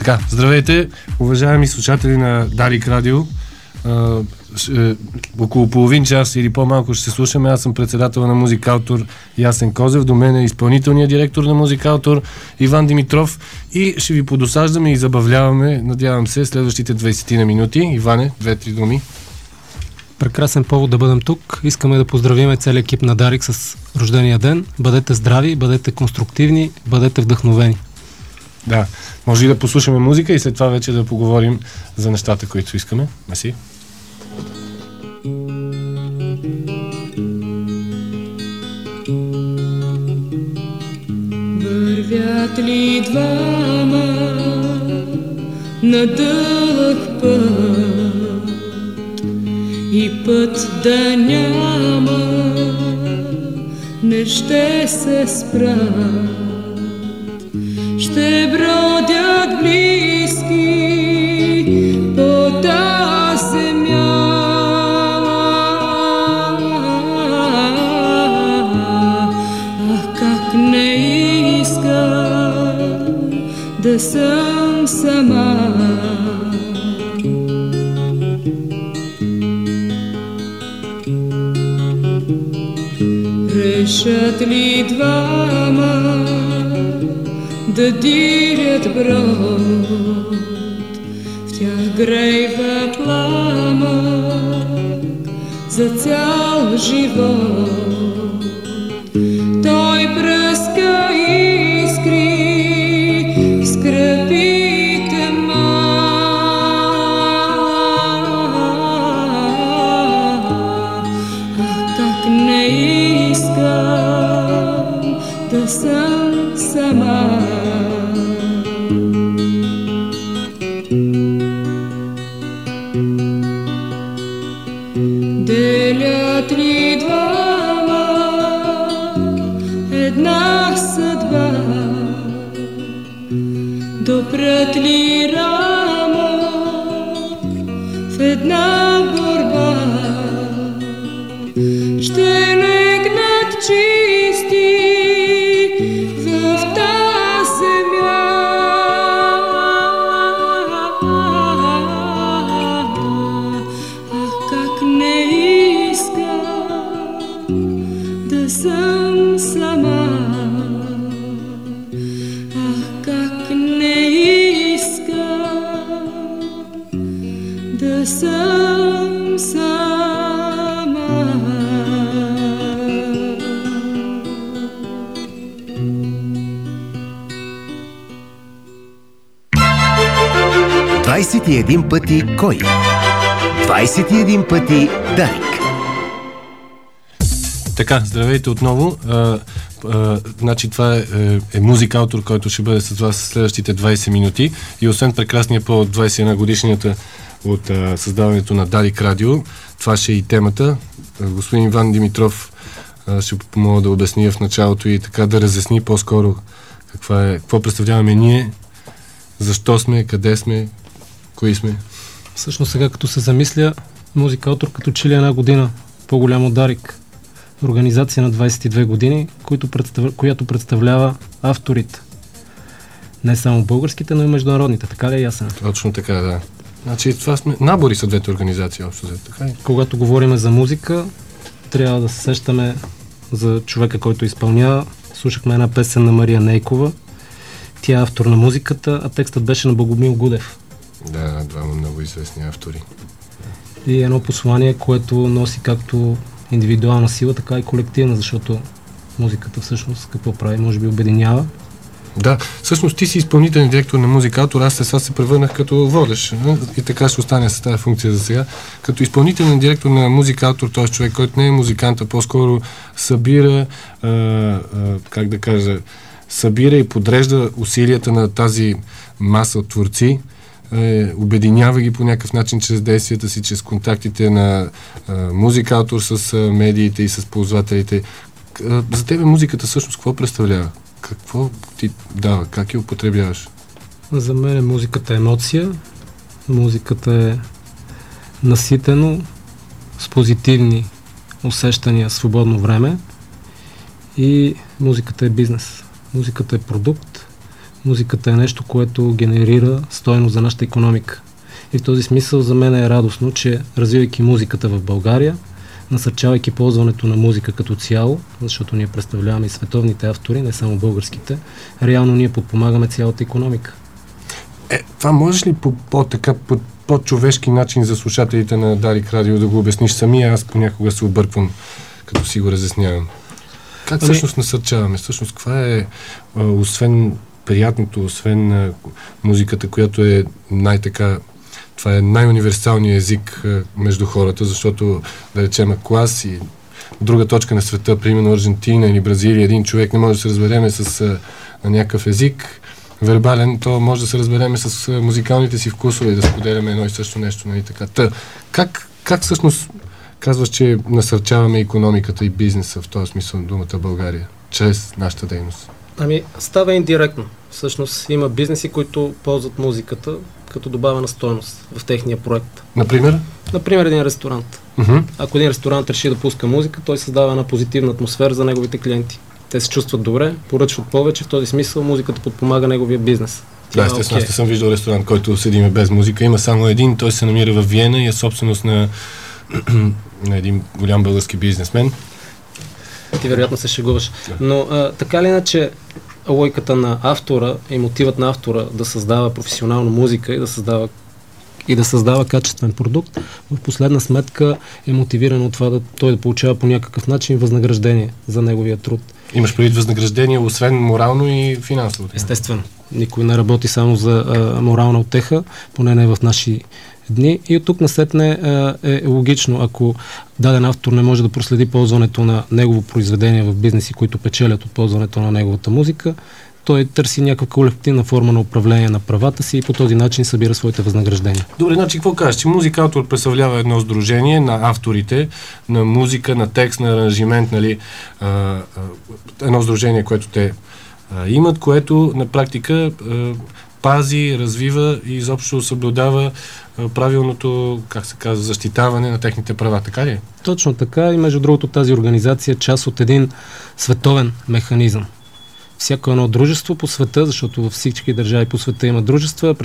Така, здравейте, уважаеми слушатели на Дарик Радио. Около половин час или по-малко ще се слушаме. Аз съм председател на Музикаутор Ясен Козев. До мен е изпълнителният директор на Музикаутор Иван Димитров и ще ви подосаждаме и забавляваме, надявам се, следващите 20 на минути. Иване, 2-3 думи. Прекрасен повод да бъдем тук. Искаме да поздравим целият екип на Дарик с рождения ден. Бъдете здрави, бъдете конструктивни, бъдете вдъхновени. Да, може и да послушаме музика и след това вече да поговорим за нещата, които искаме. Меси. Вървят ли двама на дълъг път и път да няма, не ще се спрат. Ще бродят близки по тази земя, а как не искам да съм сама. Решат ли двама да дирят брод, в тях грейва пламък за цял живот. Той пръска искри в скръбите как не искам да съм сама. Делят ли двама една съдба, допрат ли рама в една борба, ще легнат чисти в тази земя, как не искам да съм сама, как не искам да съм сама. 21 пъти кой? 21 пъти Дарик. Така, здравейте отново. Значи това е Музикаутор, който ще бъде с вас следващите 20 минути. И освен прекрасния повод 21 годишнията от създаването на Дарик Радио, това ще е и темата. Господин Иван Димитров ще помогна да обясня в началото и така да разясни по-скоро какво представляваме ние, защо сме, къде сме, кои сме. Всъщност сега като се замисля, Музикаутор като че ли една година по-голямо Дарик. Организация на 22 години, която представлява авторите. Не само българските, но и международните. Така ли е, Ясен? Точно така, да. Значи това сме... Набори са двете организации общо. Така. Когато говорим за музика, трябва да се сещаме за човека, който изпълнява. Слушахме една песен на Мария Нейкова. Тя е автор на музиката, а текстът беше на Богомил Гудев. Да, двама много известни автори. И едно послание, което носи както индивидуална сила, така и колективна, защото музиката всъщност какво прави? Може би обединява. Да, всъщност ти си изпълнителен директор на Музикаутор, аз сега се превърнах като водещ и така ще остане с тази функция за сега. Като изпълнителен директор на Музикаутор, т.е. човек, който не е музикант, а по-скоро събира, как да кажа, събира и подрежда усилията на тази маса от творци, обединява ги по някакъв начин чрез действията си, чрез контактите на Музикаутор с медиите и с ползвателите. За тебе музиката всъщност какво представлява? Какво ти дава? Как я употребяваш? За мен музиката е емоция. Музиката е наситено с позитивни усещания, свободно време. И музиката е бизнес. Музиката е продукт. Музиката е нещо, което генерира стойност за нашата икономика. И в този смисъл за мен е радостно, че развивайки музиката в България, насърчавайки ползването на музика като цяло, защото ние представляваме и световните автори, не само българските, реално ние подпомагаме цялата икономика. Това можеш ли по по-човешки начин за слушателите на Дарик Радио да го обясниш самия? Аз понякога се обърквам, като си го разяснявам. Как всъщност насърчаваме? Всъщност, каква е, освен приятното, освен музиката, която е това е най-универсалният език между хората, защото, да речем, клас и друга точка на света, примерно Аржентина или Бразилия, един човек не може да се разбереме с някакъв език вербален, то може да се разбереме с музикалните си вкусове и да споделяме едно и също нещо, нали така. Как всъщност казваш, че насърчаваме икономиката и бизнеса в този смисъл на думата България, чрез нашата дейност? Става индиректно. Всъщност има бизнеси, които ползват музиката като добавена стойност в техния проект. Например? Например, един ресторант. Ако един ресторант реши да пуска музика, той създава една позитивна атмосфера за неговите клиенти. Те се чувстват добре, поръчват повече, в този смисъл музиката подпомага неговия бизнес. Да, естествено, аз не съм виждал ресторант, който седиме без музика. Има само един, той се намира в Виена и е собственост на един голям български бизнесмен. Ти вероятно се шегуваш. Но така ли иначе логиката на автора и мотивът на автора да създава професионална музика и да създава качествен продукт, в последна сметка е мотивиран от това той да получава по някакъв начин възнаграждение за неговия труд. Имаш предвид възнаграждение, освен морално и финансово? Естествено. Никой не работи само за морална утеха, поне не в наши дни. И от тук насетне е логично, ако даден автор не може да проследи ползването на негово произведение в бизнеси, които печелят от ползването на неговата музика, той търси някаква колективна форма на управление на правата си и по този начин събира своите възнаграждения. Добре, значи какво кажеш? Че музикаутор представлява едно сдружение на авторите, на музика, на текст, на аранжимент, нали, едно сдружение, което те имат, което на практика пази, развива и изобщо съблюдава правилното, как се казва, защитаване на техните права. Така ли е? Точно така и между другото тази организация е част от един световен механизъм. Всяко едно дружество по света, защото във всички държави по света има дружества,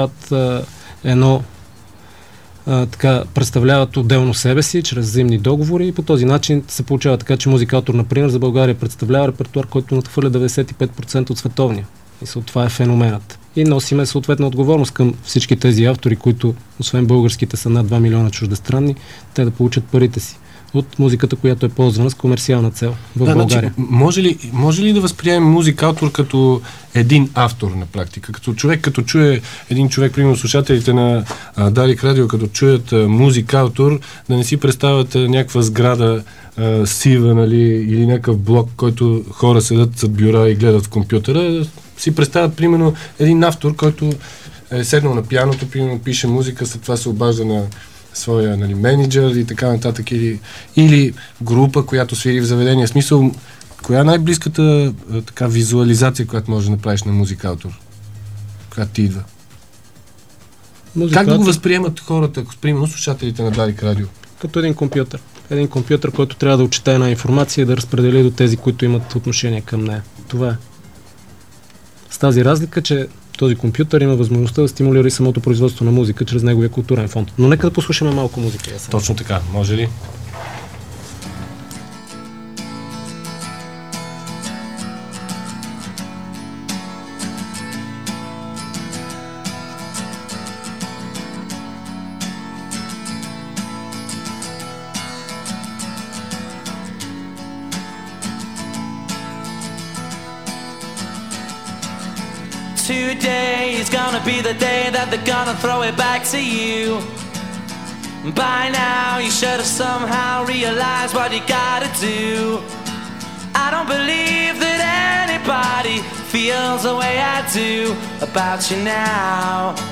представляват отделно себе си, чрез взаимни договори и по този начин се получава така, че музикаутор, например, за България представлява репертуар, който надхвърля 95% от световния. И това е феноменът. И носиме съответна отговорност към всички тези автори, които, освен българските, са над 2 милиона чуждестранни, те да получат парите си от музиката, която е ползвана с комерциална цел в България. Значи, може ли да възприемем музикаутор като един автор на практика? Като чуе един човек, примерно слушателите на Дарик Радио, като чуят музикаутор, да не си представят някаква сграда сива, нали, или някакъв блок, който хора седат зад бюра и гледат в компютъра, си представят, примерно, един автор, който е седнал на пианото, примерно пише музика, след това се обажда на своя, нали, менеджер и така нататък, или група, която свири в заведение. В смисъл, коя е най-близката така визуализация, която можеш да направиш на музикаутор? Която ти идва? Как да го възприемат хората, примерно слушателите на Дарик Радио? Като един компютър. Един компютър, който трябва да отчете една информация и да разпредели до тези, които имат отношение към нея. Това е. С тази разлика, че този компютър има възможността да стимулира и самото производство на музика чрез неговия културен фонд. Но нека да послушаме малко музика. Точно така. Може ли? Today is gonna be the day that they're gonna throw it back to you. By now you should have somehow realized what you gotta do. I don't believe that anybody feels the way I do about you now.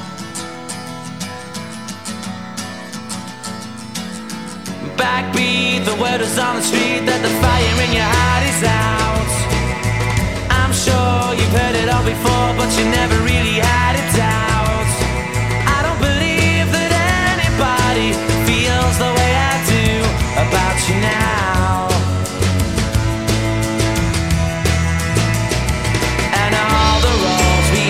Backbeat, the word is on the street that the fire in your heart is out. I'm sure you've heard it all before, but you never really had a doubt. I don't believe that anybody feels the way I do about you now. And all the roads we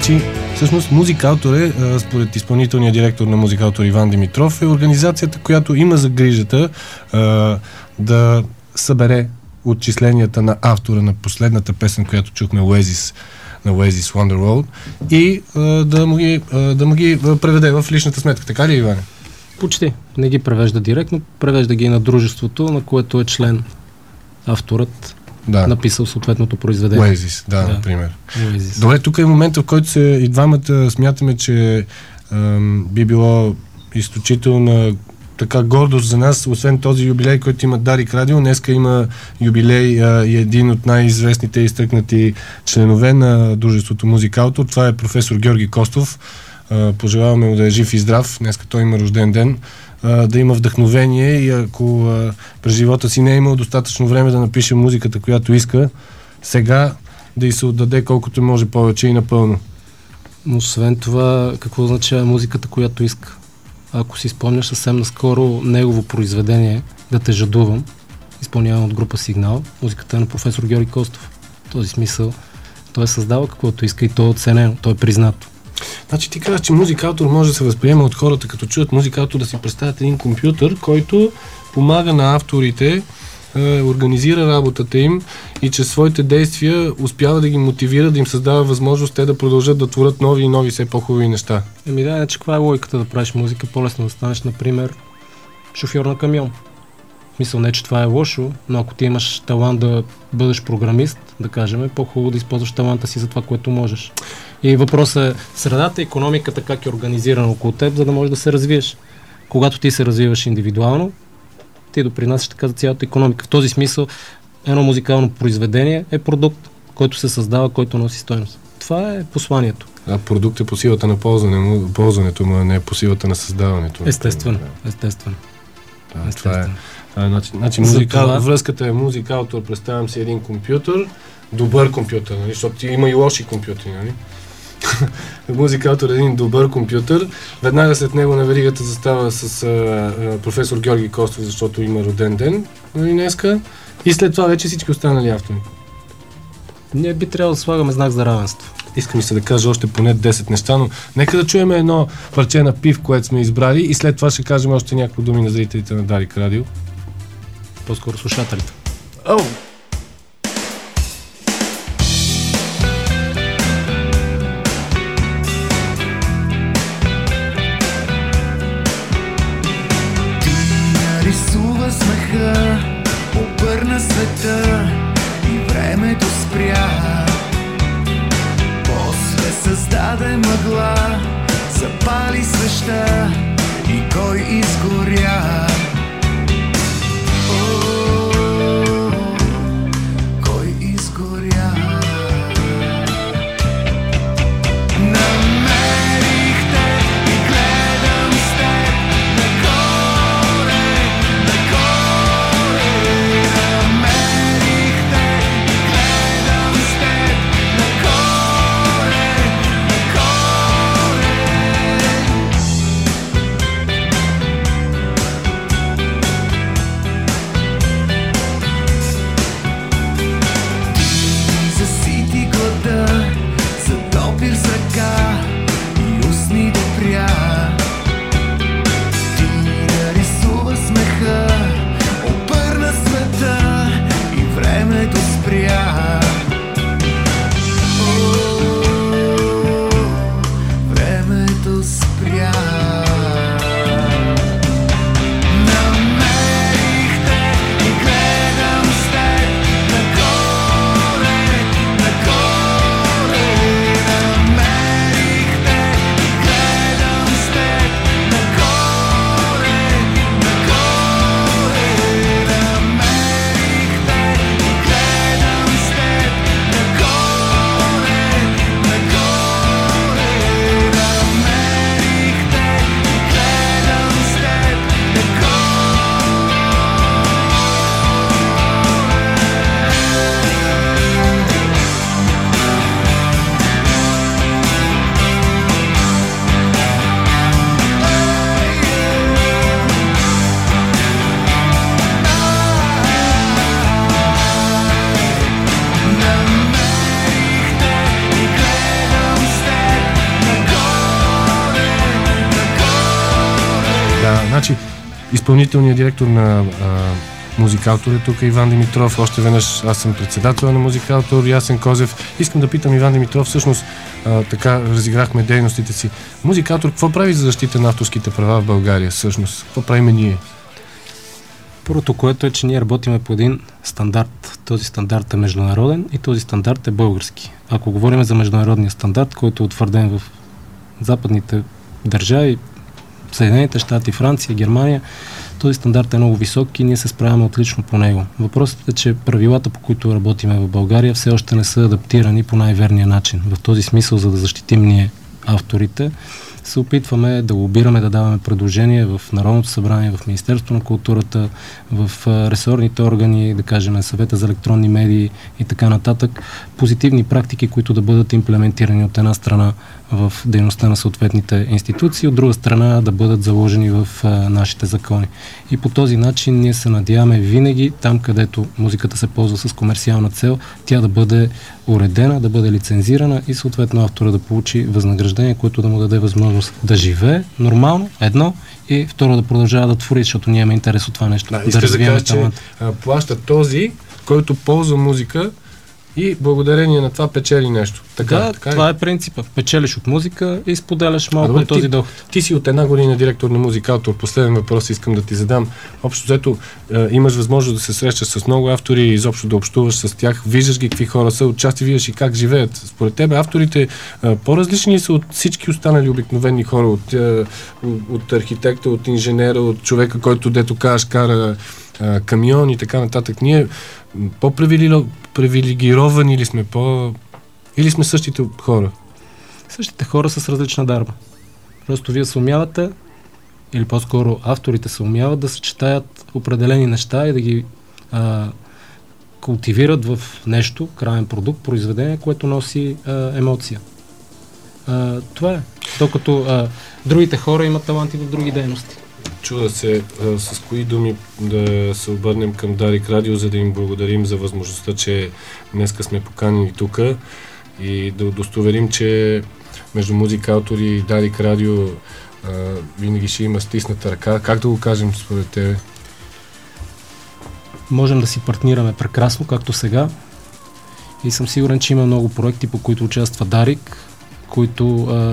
Значи, всъщност Музикаутор е, според изпълнителния директор на Музикаутор Иван Димитров, е организацията, която има за грижата да събере отчисленията на автора на последната песен, която чухме, Oasis, на Oasis Wonderworld, и да му ги преведе в личната сметка. Така ли, Иване? Почти. Не ги превежда директно, превежда ги на дружеството, на което е член авторът, написал съответното произведение. Oasis, например. Oasis. Добре, тук е момента, в който и двамата смятаме, че би било изключителна така гордост за нас, освен този юбилей, който има Дарик Радио. Днеска има юбилей и един от най-известните и изтъкнати членове на дружеството Музикаутор. Това е професор Георги Костов. Пожелаваме му да е жив и здрав. Днеска той има рожден ден. Да има вдъхновение и ако през живота си не е имал достатъчно време да напише музиката, която иска, сега да й се отдаде колкото може повече и напълно. Освен това, какво означава музиката, която иска? Ако си спомняш съвсем наскоро негово произведение "Да те жадувам", изпълняван от група Сигнал, музиката е на професор Георги Костов. В този смисъл той е създава каквото иска и то е оценено, то е признато. Значи ти казваш, че Музикаутор може да се възприема от хората, като чуят Музикаутор, да си представят един компютър, който помага на авторите, организира работата им и чрез своите действия успява да ги мотивира, да им създава възможност те да продължат да творят нови и нови все по-хубави неща. Иначе каква е логиката да правиш музика? По-лесно да станеш, например, шофьор на камион. В смисъл, не че това е лошо, но ако ти имаш талант да бъдеш програмист, да кажем, е по-хубаво да използваш таланта си за това, което можеш. И въпросът е средата, икономиката, как е организирана около теб, за да можеш да се развиеш. Когато ти се развиваш индивидуално, ти допринасяш така за цялата икономика. В този смисъл едно музикално произведение е продукт, който се създава, който носи стойност. Това е посланието. А продукт е по силата на ползването му, а не по силата на създаването. Естествено. Това е. Значи връзката е Музикаутор, представям си един компютър, добър компютър, нали? Защото има и лоши компютри, нали? Музикаутор е един добър компютър. Веднага след него на веригата застава с професор Георги Костов, защото има роден ден, нали, днеска. И след това вече всички останали автори. Ние би трябвало да слагаме знак за равенство. Искам и се да кажа още поне 10 неща, но нека да чуем едно парче на Пив, което сме избрали, и след това ще кажем още няколко думи на зрителите на Дарик Радио. По-скоро слушателите. Рисува смеха, обърна света и времето спря. После създаде мъгла, запали свеща и кой изгоря. Да, значи изпълнителният директор на Музикаутор е тук Иван Димитров. Още веднъж аз съм председател на Музикаутор, Ясен Козев. Искам да питам Иван Димитров, всъщност така разиграхме дейностите си. Музикаутор какво прави за защита на авторските права в България всъщност? Какво правим ние? Първото, което е, че ние работиме по един стандарт. Този стандарт е международен и този стандарт е български. Ако говорим за международния стандарт, който е утвърден в западните държави, Съединените щати, Франция, Германия, този стандарт е много висок и ние се справяме отлично по него. Въпросът е, че правилата, по които работиме в България, все още не са адаптирани по най-верния начин. В този смисъл, за да защитим ние авторите, се опитваме да лобираме, да даваме предложения в Народното събрание, в Министерството на културата, в ресорните органи, да кажем Съвета за електронни медии и така нататък. Позитивни практики, които да бъдат имплементирани от една страна в дейността на съответните институции, от друга страна да бъдат заложени в нашите закони. И по този начин ние се надяваме винаги там, където музиката се ползва с комерциална цел, тя да бъде уредена, да бъде лицензирана и съответно автора да получи възнаграждение, което да му даде възможност да живее нормално, едно, и второ да продължава да твори, защото ние имаме интерес от това нещо. Да развиваме талант. Плаща този, който ползва музика и благодарение на това печели нещо. Така, да, така това е принципа. Печелиш от музика и споделяш малко от този доход. Ти си от една година директор на Музикаутор. Последен въпрос искам да ти задам. Общо взето имаш възможност да се срещаш с много автори и изобщо да общуваш с тях. Виждаш ги какви хора са, отчасти виждаш и как живеят. Според тебе авторите по-различни са от всички останали обикновени хора, от архитекта, от инженера, от човека, който дето кажеш кара камион и така нататък. Ние по-привилегировани ли сме, или сме същите хора? Същите хора с различна дарба. Просто вие се умявате, или по-скоро авторите се умяват да съчетаят определени неща и да ги култивират в нещо, краен продукт, произведение, което носи емоция. Това е. Докато другите хора имат таланти в други дейности. Чуда се с кои думи да се обърнем към Дарик Радио, за да им благодарим за възможността, че днеска сме поканени тук и да удостоверим, че между Музикаутор и Дарик Радио винаги ще има стисната ръка. Как да го кажем според тебе? Можем да си партнираме прекрасно, както сега, и съм сигурен, че има много проекти, по които участва Дарик, които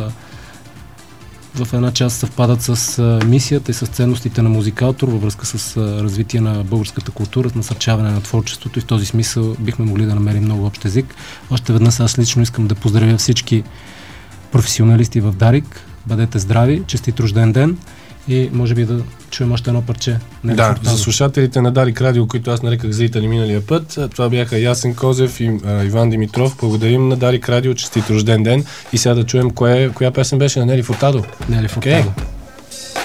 в една част съвпадат с мисията и с ценностите на Музикаутор във връзка с развитие на българската култура, насърчаване на творчеството, и в този смисъл бихме могли да намерим много общ език. Още веднъж аз лично искам да поздравя всички професионалисти в Дарик. Бъдете здрави, честит рожден ден и може би да чуем още едно парче. Да, за слушателите на Дарик Радио, които аз нареках зрители миналия път, това бяха Ясен Козев и Иван Димитров. Благодарим на Дарик Радио, честит рожден ден, и сега да чуем коя песен беше на Нели Фуртадо. Нели Фуртадо. Okay.